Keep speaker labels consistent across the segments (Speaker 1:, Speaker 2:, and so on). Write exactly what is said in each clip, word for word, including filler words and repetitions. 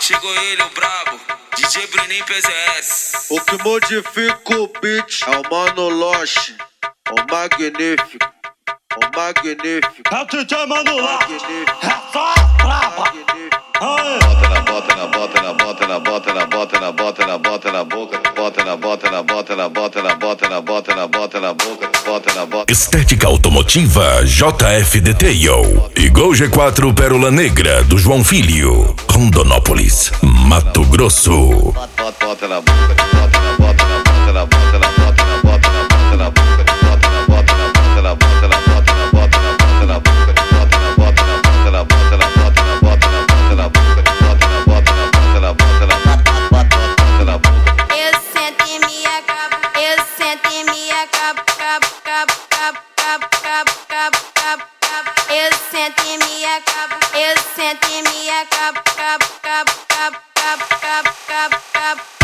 Speaker 1: Chegou ele, o brabo, D J Bruninho P Z S.
Speaker 2: O que modifica o beat é o Mano Loche, o magnífico, o magnífico.
Speaker 3: É o D J Mano Loche, é só braba.
Speaker 4: Bota na bota na bota na bota na bota na bota na bota na boca, bota na bota na bota na bota na bota na bota na bota na boca, bota na bota.
Speaker 5: Estética Automotiva J F Detail e Gol G quatro Pérola Negra do João Filho, Rondonópolis, Mato Grosso.
Speaker 4: Bota na boca, bota na bota na bota na bota na bota na bota na bota na boca, bota na bota na bota na bota na bota na bota na bota na boca, bota na bota na bota na bota na bota na bota na bota na boca, bota na bota na bota na bota na bota na boca.
Speaker 6: Eu sento e me acabo, eu sento e me acabo, cabo, cabo, cabo, cabo, cabo, cabo, cabo, cabo. Eu sento e me acabo, eu sento e me acabo, cabo, cabo, cabo, cabo, cabo, cabo, cabo, cabo.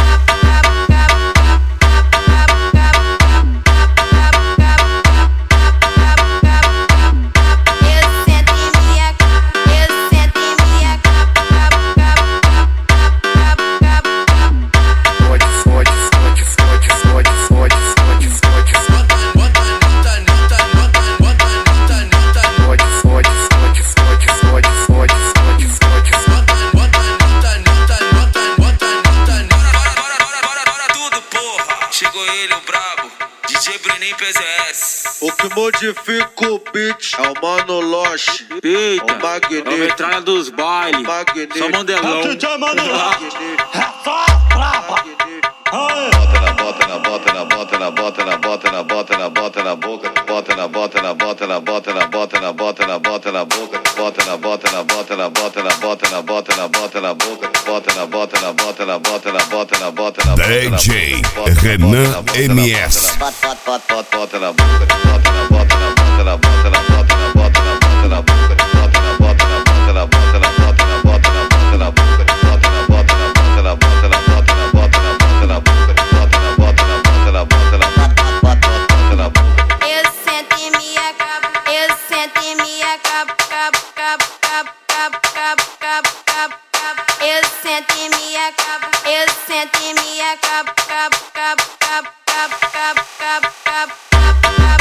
Speaker 1: Chegou ele, o brabo, D J Bruninho P Z S.
Speaker 2: O que modifica o beat é o Mano Loche,
Speaker 7: Eita,
Speaker 2: o magnífico,
Speaker 7: é o metralha dos bailes,
Speaker 2: o magnífico.
Speaker 7: só mandelão.
Speaker 3: É o D J Mano Loche, é só braba.
Speaker 4: Bota na bota na bota na bota na bota na bota na bota na boca, bota na bota na bota na bota na bota na bota na bota na boca, bota na bota na bota na bota na bota na bota na bota na boca, bota na bota na bota na bota na bota na bota na
Speaker 5: D J Renan M S.
Speaker 4: Bota na boca, bota na bota na bota na bota na bota na bota na bota na boca, bota na bota na bota na bota na bota na bota na bota na boca, bota na bota na bota na bota na bota na bota na bota na boca, bota na bota na bota na bota na bota na boca.
Speaker 6: Eu sento e me acabo, eu sento e me acabo, cabo, cabo, cabo, cabo, cabo, cabo, cabo, cabo. Eu sento e me acabo, eu sento e me acabo, cabo, cabo, cabo, cabo, cabo, cabo, cabo, cabo, cabo.